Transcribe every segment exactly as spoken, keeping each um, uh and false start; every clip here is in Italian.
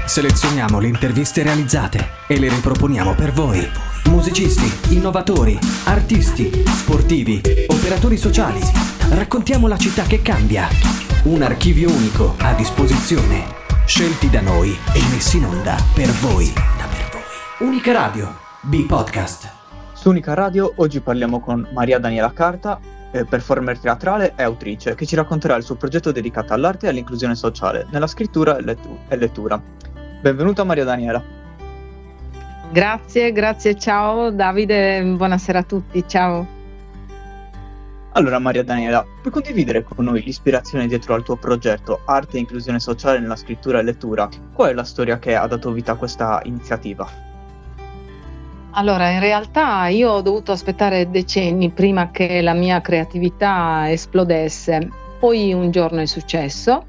Selezioniamo le interviste realizzate e le riproponiamo per voi. Musicisti, innovatori, artisti, sportivi, operatori sociali. Raccontiamo la città che cambia. Un archivio unico a disposizione. Scelti da noi e messi in onda per voi. Unica Radio, B-Podcast. Su Unica Radio oggi parliamo con Maria Daniela Carta, eh, performer teatrale e autrice, che ci racconterà il suo progetto dedicato all'arte e all'inclusione sociale, nella scrittura e, lettu- e lettura. Benvenuta Maria Daniela. Grazie, grazie, ciao Davide, buonasera a tutti, ciao. Allora Maria Daniela, puoi condividere con noi l'ispirazione dietro al tuo progetto Arte e Inclusione Sociale nella scrittura e lettura? Qual è la storia che ha dato vita a questa iniziativa? Allora, in realtà io ho dovuto aspettare decenni prima che la mia creatività esplodesse. Poi un giorno è successo,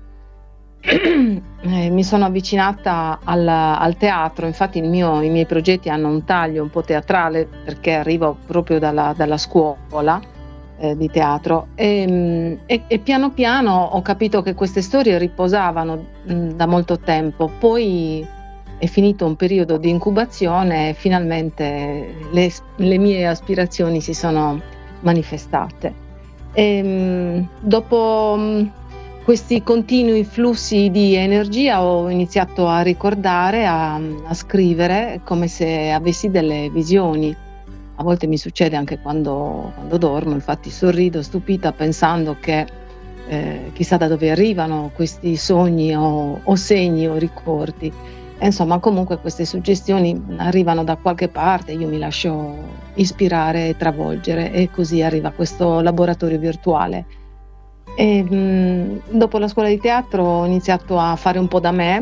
mi sono avvicinata al, al teatro. Infatti il mio, i miei progetti hanno un taglio un po' teatrale perché arrivo proprio dalla, dalla scuola eh, di teatro e, e, e piano piano ho capito che queste storie riposavano mh, da molto tempo. Poi è finito un periodo di incubazione e finalmente le, le mie aspirazioni si sono manifestate. E, mh, dopo mh, questi continui flussi di energia ho iniziato a ricordare, a, a scrivere come se avessi delle visioni. A volte mi succede anche quando, quando dormo, infatti sorrido stupita pensando che eh, chissà da dove arrivano questi sogni o, o segni o ricordi. E insomma, comunque queste suggestioni arrivano da qualche parte, io mi lascio ispirare e travolgere e così arriva questo laboratorio virtuale. E, mh, dopo la scuola di teatro ho iniziato a fare un po' da me,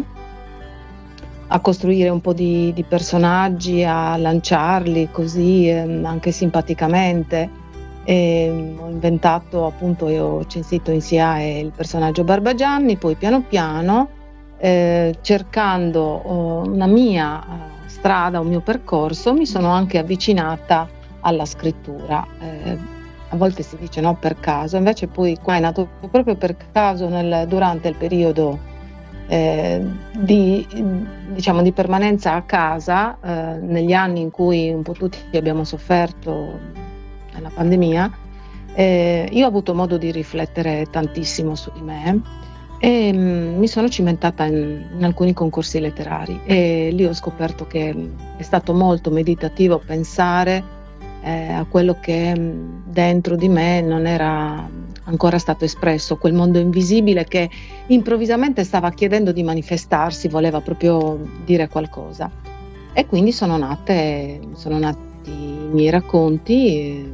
a costruire un po' di, di personaggi, a lanciarli così ehm, anche simpaticamente. E, ho inventato appunto e ho censito in S I A E il personaggio Barbagianni, poi piano piano eh, cercando oh, una mia uh, strada, un mio percorso, mi sono anche avvicinata alla scrittura. Eh, A volte si dice no per caso, invece poi qua è nato proprio per caso nel, durante il periodo eh, di, diciamo, di permanenza a casa, eh, negli anni in cui un po' tutti abbiamo sofferto nella pandemia. Eh, io ho avuto modo di riflettere tantissimo su di me e mh, mi sono cimentata in, in alcuni concorsi letterari e lì ho scoperto che è stato molto meditativo pensare Eh, a quello che mh, dentro di me non era ancora stato espresso, quel mondo invisibile che improvvisamente stava chiedendo di manifestarsi, voleva proprio dire qualcosa. E quindi sono nate, sono nati i miei racconti, e,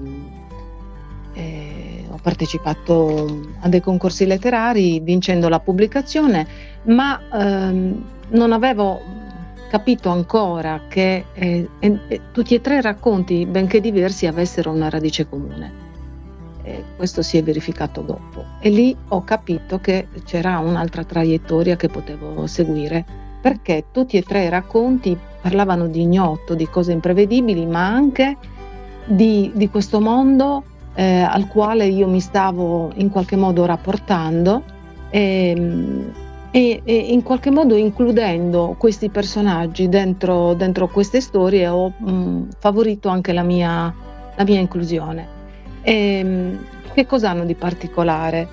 e ho partecipato a dei concorsi letterari vincendo la pubblicazione, ma ehm, non avevo capito ancora che eh, eh, tutti e tre i racconti, benché diversi, avessero una radice comune. E questo si è verificato dopo. E lì ho capito che c'era un'altra traiettoria che potevo seguire, perché tutti e tre i racconti parlavano di ignoto, di cose imprevedibili, ma anche di, di questo mondo eh, al quale io mi stavo in qualche modo rapportando. E, E, e in qualche modo includendo questi personaggi dentro, dentro queste storie ho mh, favorito anche la mia, la mia inclusione. E, mh, che cosa hanno di particolare?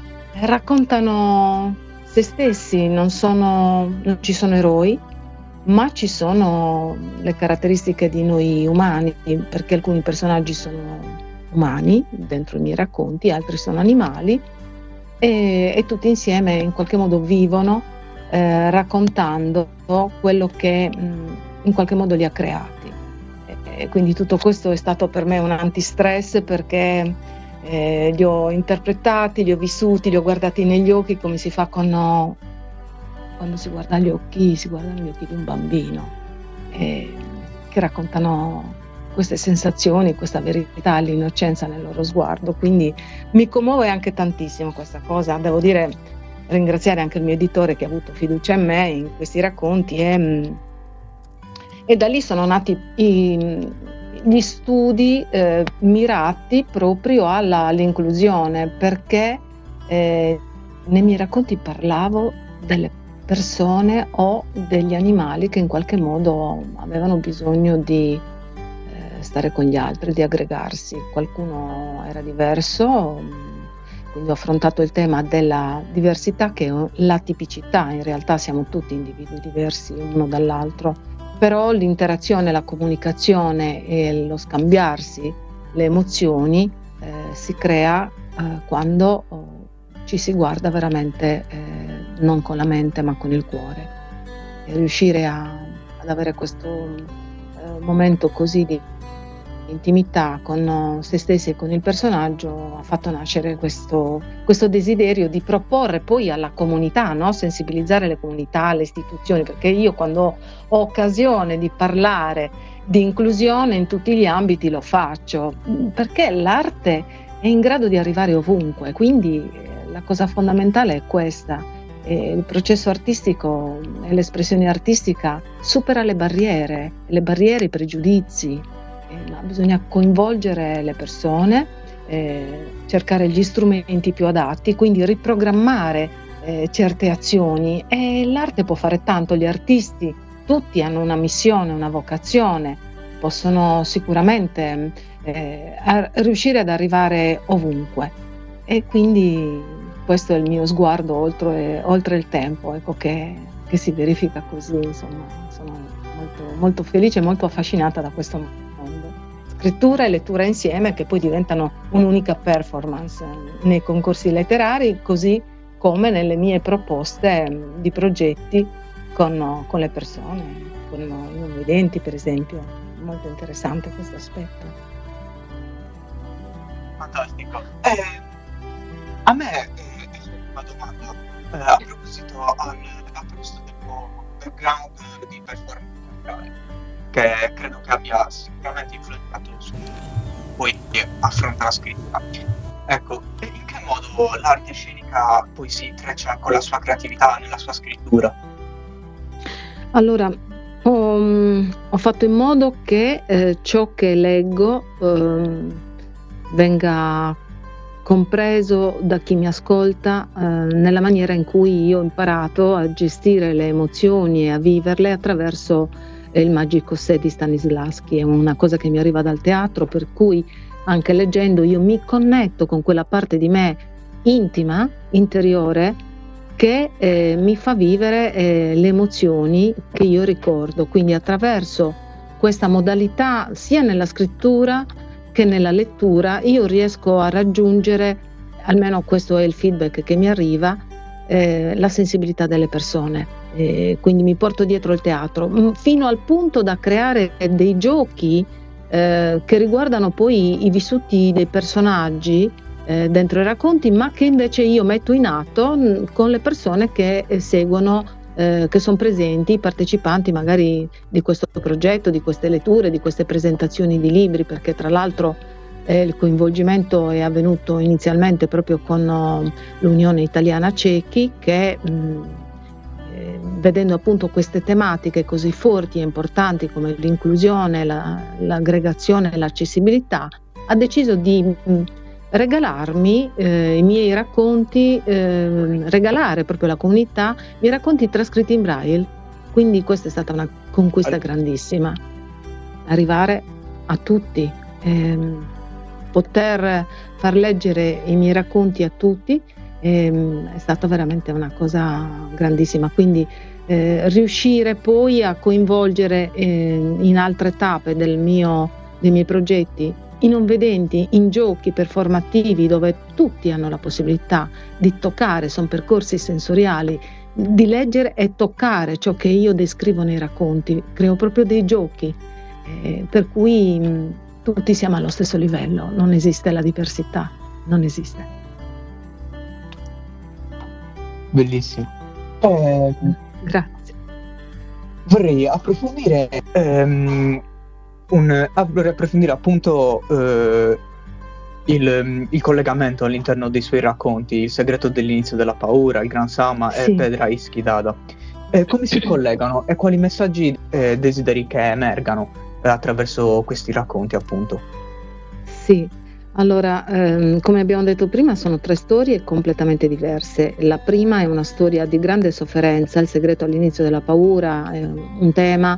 Raccontano se stessi, non, sono, non ci sono eroi, ma ci sono le caratteristiche di noi umani, perché alcuni personaggi sono umani dentro i miei racconti, altri sono animali. E, e tutti insieme in qualche modo vivono eh, raccontando quello che mh, in qualche modo li ha creati. E, e quindi tutto questo è stato per me un antistress perché eh, li ho interpretati, li ho vissuti, li ho guardati negli occhi come si fa quando, quando si guarda gli occhi, si guardano gli occhi di un bambino e, che raccontano queste sensazioni, questa verità, l'innocenza nel loro sguardo. Quindi mi commuove anche tantissimo questa cosa. Devo dire, ringraziare anche il mio editore che ha avuto fiducia in me in questi racconti e, e da lì sono nati i, gli studi eh, mirati proprio alla, all'inclusione, perché eh, nei miei racconti parlavo delle persone o degli animali che in qualche modo avevano bisogno di eh, stare con gli altri, di aggregarsi. Qualcuno era diverso, quindi ho affrontato il tema della diversità, che è la tipicità. In realtà siamo tutti individui diversi uno dall'altro, però l'interazione, la comunicazione e lo scambiarsi le emozioni eh, si crea eh, quando oh, ci si guarda veramente eh, non con la mente ma con il cuore, e riuscire a, ad avere questo eh, momento così di intimità con se stessi e con il personaggio ha fatto nascere questo, questo desiderio di proporre poi alla comunità, no? Sensibilizzare le comunità, le istituzioni, perché io quando ho occasione di parlare di inclusione in tutti gli ambiti lo faccio, perché l'arte è in grado di arrivare ovunque, quindi la cosa fondamentale è questa. E il processo artistico e l'espressione artistica supera le barriere, le barriere, i pregiudizi. Eh, ma bisogna coinvolgere le persone, eh, cercare gli strumenti più adatti, quindi riprogrammare eh, certe azioni, e l'arte può fare tanto. Gli artisti tutti hanno una missione, una vocazione, possono sicuramente eh, a, riuscire ad arrivare ovunque, e quindi questo è il mio sguardo oltre, oltre il tempo, ecco, che, che si verifica così. Insomma, sono molto, molto felice e molto affascinata da questo mondo. Scrittura e lettura insieme, che poi diventano un'unica performance nei concorsi letterari, così come nelle mie proposte di progetti con, con le persone, con i non vedenti per esempio. Molto interessante questo aspetto. Fantastico. Eh, a me eh, una domanda eh, a proposito, al, a proposito del tuo background di performance teatrale, che credo che abbia sicuramente influenzato su poi affronta la scrittura. Ecco, in che modo l'arte scenica poi si intreccia con la sua creatività nella sua scrittura? Allora, ho, ho fatto in modo che eh, ciò che leggo eh, venga compreso da chi mi ascolta eh, nella maniera in cui io ho imparato a gestire le emozioni e a viverle attraverso il Magico sé di Stanislavski. È una cosa che mi arriva dal teatro, per cui anche leggendo io mi connetto con quella parte di me intima, interiore, che eh, mi fa vivere eh, le emozioni che io ricordo. Quindi attraverso questa modalità, sia nella scrittura che nella lettura, io riesco a raggiungere, almeno questo è il feedback che mi arriva, eh, la sensibilità delle persone. Eh, quindi mi porto dietro il teatro, fino al punto da creare dei giochi eh, che riguardano poi i vissuti dei personaggi eh, dentro i racconti, ma che invece io metto in atto mh, con le persone che eh, seguono, eh, che sono presenti, i partecipanti magari di questo progetto, di queste letture, di queste presentazioni di libri, perché tra l'altro eh, il coinvolgimento è avvenuto inizialmente proprio con uh, l'Unione Italiana Cechi, che mh, eh, vedendo appunto queste tematiche così forti e importanti come l'inclusione, la, l'aggregazione e l'accessibilità, ha deciso di mh, regalarmi eh, i miei racconti, eh, regalare proprio alla comunità i miei racconti trascritti in Braille. Quindi questa è stata una conquista grandissima, arrivare a tutti, ehm, poter far leggere i miei racconti a tutti ehm, è stata veramente una cosa grandissima. Quindi eh, riuscire poi a coinvolgere eh, in altre tappe del mio, dei miei progetti i non vedenti in giochi performativi dove tutti hanno la possibilità di toccare, sono percorsi sensoriali, di leggere e toccare ciò che io descrivo nei racconti. Creo proprio dei giochi eh, per cui mh, tutti siamo allo stesso livello, non esiste la diversità, non esiste. Bellissimo. Eh, Grazie. Vorrei approfondire ehm, un, vorrei approfondire appunto eh, il, il collegamento all'interno dei suoi racconti, Il segreto dell'inizio della paura, Il Gran Sama Sì. e Pedra Ischidada. Eh, come si collegano e quali messaggi eh, desideri che emergano eh, attraverso questi racconti, appunto? Sì, Allora, ehm, come abbiamo detto prima, sono tre storie completamente diverse. La prima è una storia di grande sofferenza, il segreto all'inizio della paura, è un tema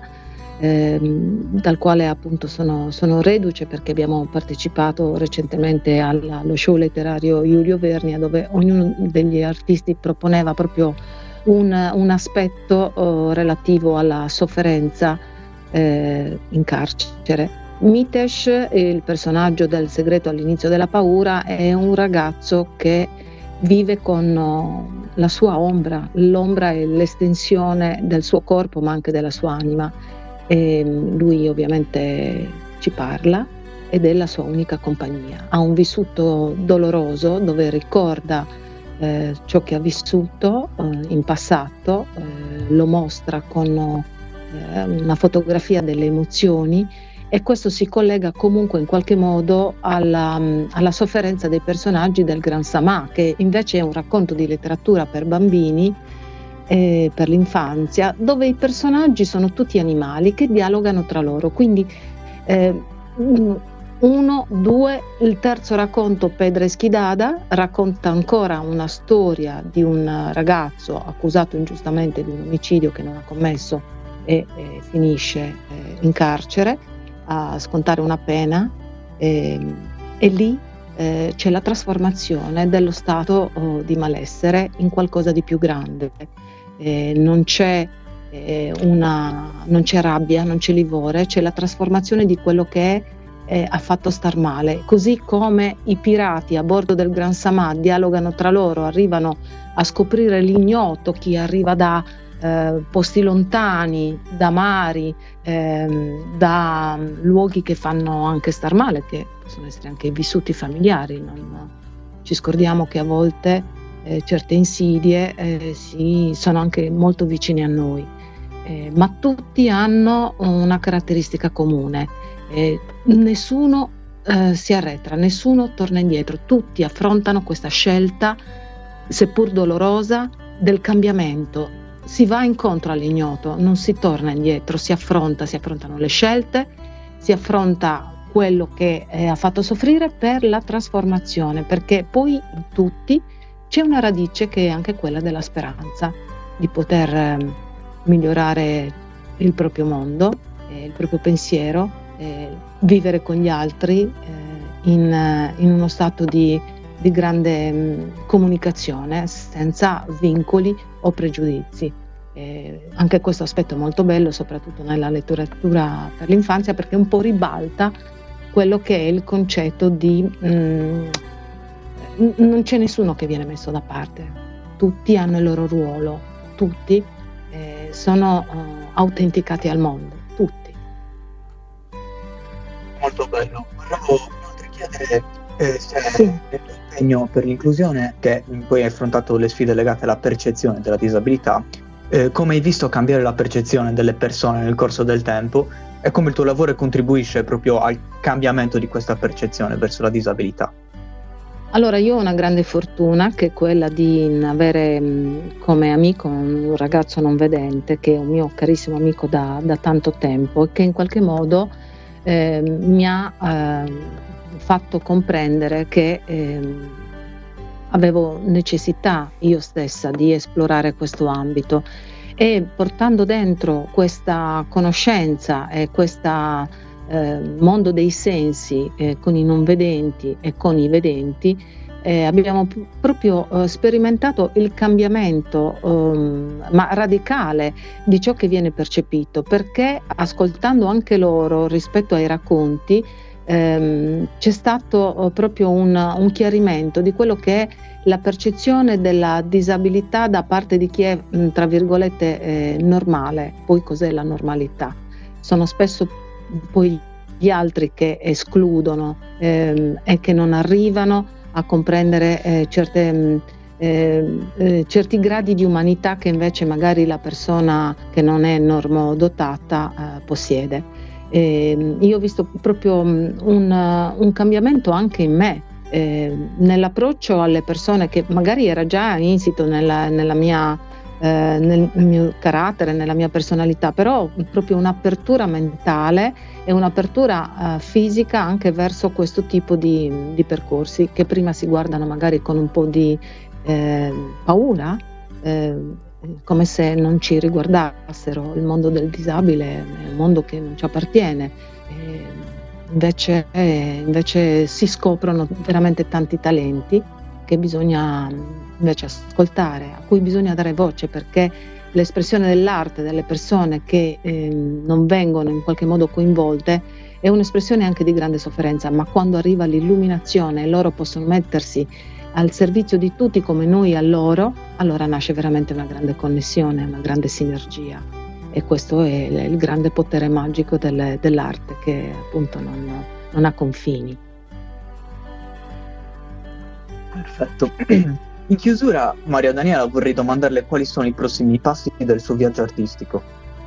ehm, dal quale appunto sono, sono reduce, perché abbiamo partecipato recentemente alla- allo show letterario Giulio Vernia, dove ognuno degli artisti proponeva proprio un, un aspetto oh, relativo alla sofferenza eh, in carcere. Mitesh, il personaggio del segreto all'inizio della paura, è un ragazzo che vive con oh, la sua ombra. L'ombra è l'estensione del suo corpo, ma anche della sua anima. E mm, lui ovviamente ci parla ed è la sua unica compagnia. Ha un vissuto doloroso dove ricorda eh, ciò che ha vissuto eh, in passato, eh, lo mostra con eh, una fotografia delle emozioni, e questo si collega comunque in qualche modo alla, mh, alla sofferenza dei personaggi del Gran Samà, che invece è un racconto di letteratura per bambini, eh, per l'infanzia, dove i personaggi sono tutti animali che dialogano tra loro. Quindi eh, uno, due, il terzo racconto, Pedra Esquidada, racconta ancora una storia di un ragazzo accusato ingiustamente di un omicidio che non ha commesso e, e finisce eh, in carcere a scontare una pena, e, e lì eh, c'è la trasformazione dello stato oh, di malessere in qualcosa di più grande. Eh, non c'è eh, una, non c'è rabbia, non c'è livore, c'è la trasformazione di quello che eh, ha fatto star male. Così come i pirati a bordo del Gran Samà dialogano tra loro, arrivano a scoprire l'ignoto, chi arriva da Eh, posti lontani, da mari, ehm, da luoghi che fanno anche star male, che possono essere anche vissuti familiari. Non ci scordiamo che a volte eh, certe insidie eh, si, sono anche molto vicine a noi, eh, ma tutti hanno una caratteristica comune: eh, nessuno eh, si arretra, nessuno torna indietro, tutti affrontano questa scelta, seppur dolorosa, del cambiamento. Si va incontro all'ignoto, non si torna indietro, si affronta, si affrontano le scelte, si affronta quello che eh, ha fatto soffrire per la trasformazione, perché poi in tutti c'è una radice che è anche quella della speranza, di poter eh, migliorare il proprio mondo, eh, il proprio pensiero, eh, vivere con gli altri eh, in, eh, in uno stato di, di grande mh, comunicazione, senza vincoli o pregiudizi. Eh, anche questo aspetto è molto bello, soprattutto nella letteratura per l'infanzia, perché un po' ribalta quello che è il concetto di mh, non c'è nessuno che viene messo da parte, tutti hanno il loro ruolo, tutti eh, sono uh, autenticati al mondo, tutti. Molto bello. Volevo inoltre chiedere eh, se sì. nel tuo impegno per l'inclusione, che poi hai affrontato le sfide legate alla percezione della disabilità, eh, come hai visto cambiare la percezione delle persone nel corso del tempo e come il tuo lavoro contribuisce proprio al cambiamento di questa percezione verso la disabilità? Allora, io ho una grande fortuna, che è quella di avere mh, come amico un ragazzo non vedente, che è un mio carissimo amico da, da tanto tempo, e che in qualche modo eh, mi ha eh, fatto comprendere che eh, avevo necessità io stessa di esplorare questo ambito, e portando dentro questa conoscenza e questo eh, mondo dei sensi eh, con i non vedenti e con i vedenti, eh, abbiamo p- proprio eh, sperimentato il cambiamento um, ma radicale di ciò che viene percepito, perché ascoltando anche loro rispetto ai racconti ehm, c'è stato eh, proprio un, un chiarimento di quello che è la percezione della disabilità da parte di chi è, tra virgolette, eh, normale. Poi cos'è la normalità? Sono spesso poi gli altri che escludono ehm, e che non arrivano a comprendere eh, certe, eh, eh, certi gradi di umanità che invece magari la persona che non è normodotata eh, possiede. E io ho visto proprio un, un cambiamento anche in me, Eh, nell'approccio alle persone, che magari era già insito nella, nella mia eh, nel mio carattere, nella mia personalità, però proprio un'apertura mentale e un'apertura eh, fisica anche verso questo tipo di, di percorsi che prima si guardano magari con un po' di eh, paura, eh, come se non ci riguardassero. Il mondo del disabile è un mondo che non ci appartiene, e invece, eh, invece si scoprono veramente tanti talenti che bisogna invece ascoltare, a cui bisogna dare voce, perché l'espressione dell'arte delle persone che eh, non vengono in qualche modo coinvolte è un'espressione anche di grande sofferenza, ma quando arriva l'illuminazione e loro possono mettersi al servizio di tutti come noi a loro, allora nasce veramente una grande connessione, una grande sinergia, e questo è il grande potere magico del, dell'arte, che appunto non, non ha confini. Perfetto. In chiusura, Maria Daniela, vorrei domandarle quali sono i prossimi passi del suo viaggio artistico.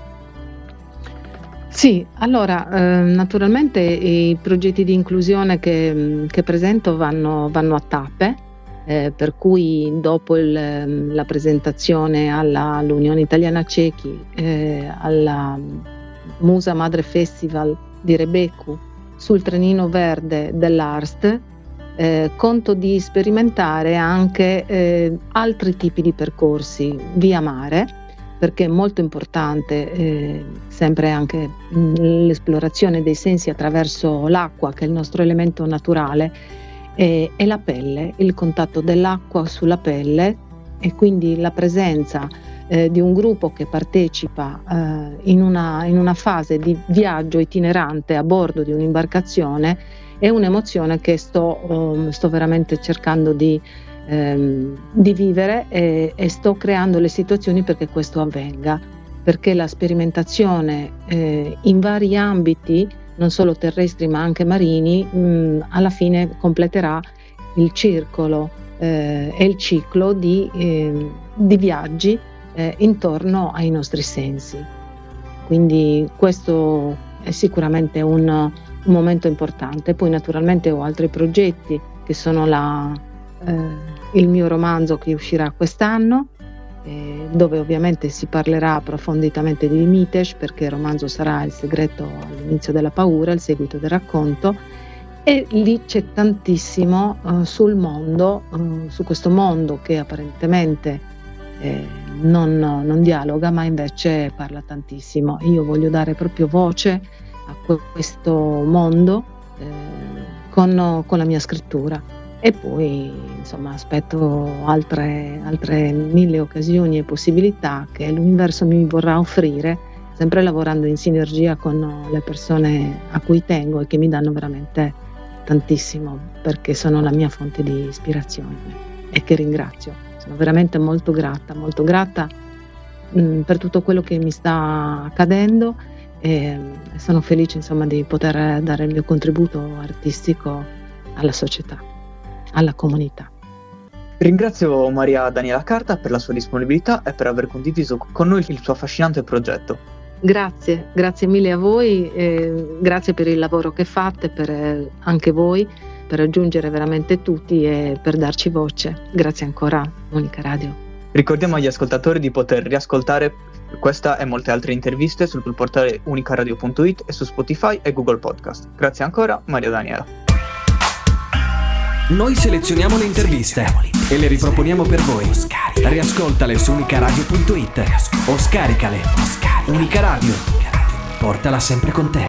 Sì, allora eh, naturalmente i progetti di inclusione che, che presento vanno, vanno a tappe, eh, per cui dopo il, la presentazione alla, all'Unione Italiana Ciechi, eh, alla Musa Madre Festival di Rebecu, sul trenino verde dell'Arst, Eh, conto di sperimentare anche eh, altri tipi di percorsi via mare, perché è molto importante eh, sempre anche mh, l'esplorazione dei sensi attraverso l'acqua, che è il nostro elemento naturale, e, e la pelle, il contatto dell'acqua sulla pelle, e quindi la presenza eh, di un gruppo che partecipa eh, in, una, in una fase di viaggio itinerante a bordo di un'imbarcazione. È un'emozione che sto, um, sto veramente cercando di, um, di vivere, e, e sto creando le situazioni perché questo avvenga, perché la sperimentazione eh, in vari ambiti, non solo terrestri ma anche marini, mh, alla fine completerà il circolo eh, e il ciclo di, eh, di viaggi eh, intorno ai nostri sensi. Quindi questo è sicuramente un un momento importante. Poi naturalmente ho altri progetti, che sono la, eh, il mio romanzo che uscirà quest'anno, eh, dove ovviamente si parlerà approfonditamente di Mitesh, perché il romanzo sarà Il segreto all'inizio della paura, il seguito del racconto, e lì c'è tantissimo eh, sul mondo, eh, su questo mondo che apparentemente eh, non, non dialoga, ma invece parla tantissimo. Io voglio dare proprio voce a questo mondo eh, con, con la mia scrittura, e poi insomma aspetto altre, altre mille occasioni e possibilità che l'universo mi vorrà offrire, sempre lavorando in sinergia con le persone a cui tengo e che mi danno veramente tantissimo, perché sono la mia fonte di ispirazione, e che ringrazio. Sono veramente molto grata, molto grata mh, per tutto quello che mi sta accadendo, e sono felice insomma di poter dare il mio contributo artistico alla società, alla comunità. Ringrazio Maria Daniela Carta per la sua disponibilità e per aver condiviso con noi il suo affascinante progetto. Grazie, grazie mille a voi, eh, grazie per il lavoro che fate, per eh, anche voi, per raggiungere veramente tutti e per darci voce. Grazie ancora, Unica Radio. Ricordiamo agli ascoltatori di poter riascoltare questa e molte altre interviste sul portale unicaradio punto it e su Spotify e Google Podcast. Grazie ancora, Maria Daniela. Noi selezioniamo le interviste e le riproponiamo per voi. Riascoltale su unicaradio punto it o scaricale. Unica Radio, portala sempre con te.